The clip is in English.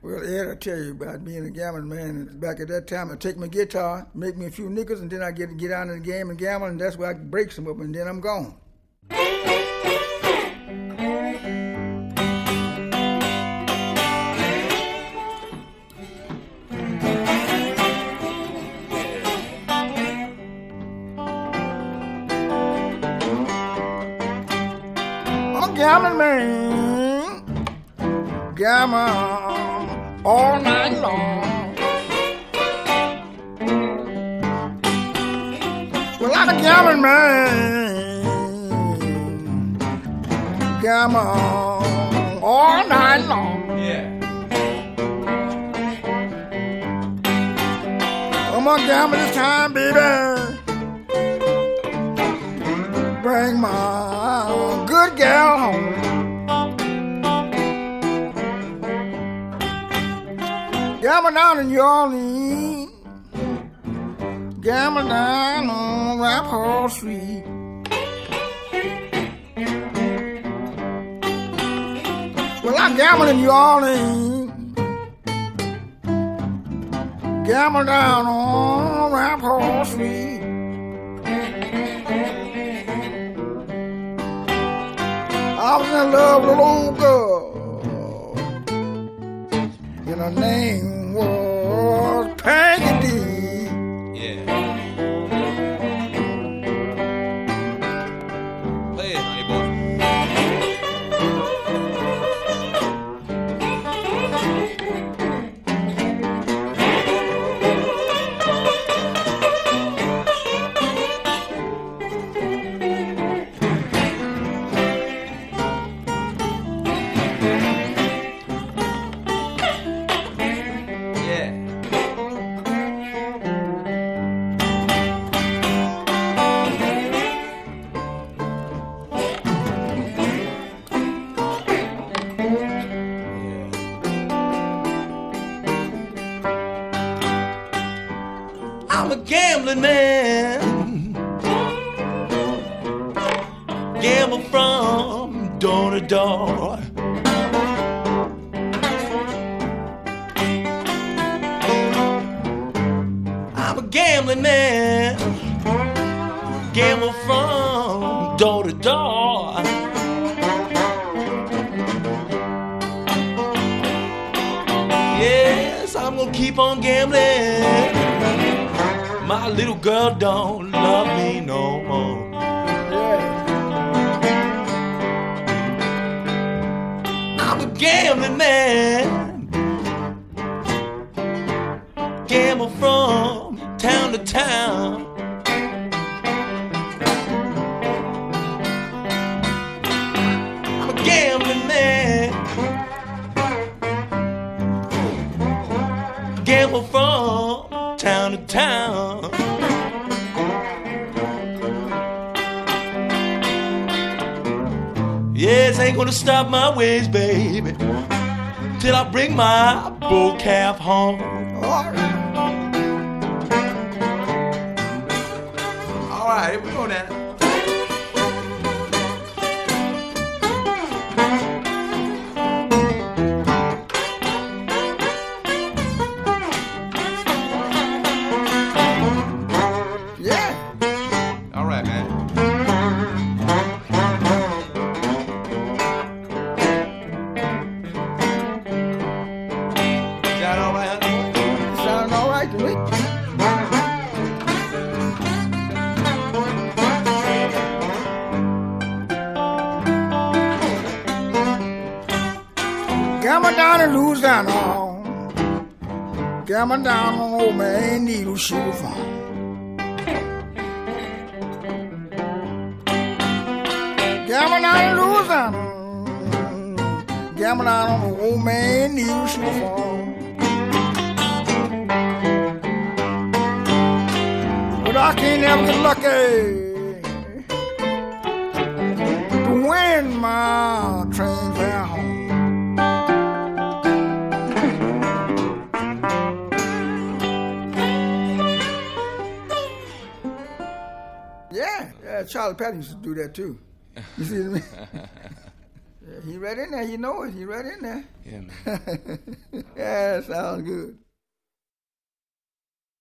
Well, Ed, I tell you about being a gambling man. Back at that time, I take my guitar, make me a few nickels, and then I get out in the game and gamble, and that's where I break some up, and then I'm gone. I'm a gambling man, gamble all night long. Well, I'm a gambling man, gamble all night long. Yeah. I'm gonna gamble this time, baby. Bring my good gal home. Gamble down in New Orleans, gamble down on Rapport Street. Well, I gamble in New Orleans, gamble down on Rapport Street. I was in love with a little girl, and her name was Peggy. Yeah. Play it, honey boy. I'm a gambling man, gamble from door to door. I'm a gambling man, gamble from door to door. Yes, I'm gonna keep on gambling. My little girl don't love me no more. I'm a gambling man, gamble from town to town. I'm a gambling man, gamble from town to town. Yes, ain't gonna stop my ways, baby, till I bring my bull calf home. All right, here we go now. All right, man. Sound all right, honey? Sound all right to me. Gamble down in Louisiana, gamble down on old man Needle Sugar Farm. Gamble down in Louisiana, gamble down on the old man Needle Sugar Farm. But I can't ever get lucky to win my train fare home. Yeah, Charlie Patton used to do that too. You see what I mean? Yeah, he right in there. You know it. He right in there. Yeah, man. Yeah, sounds good.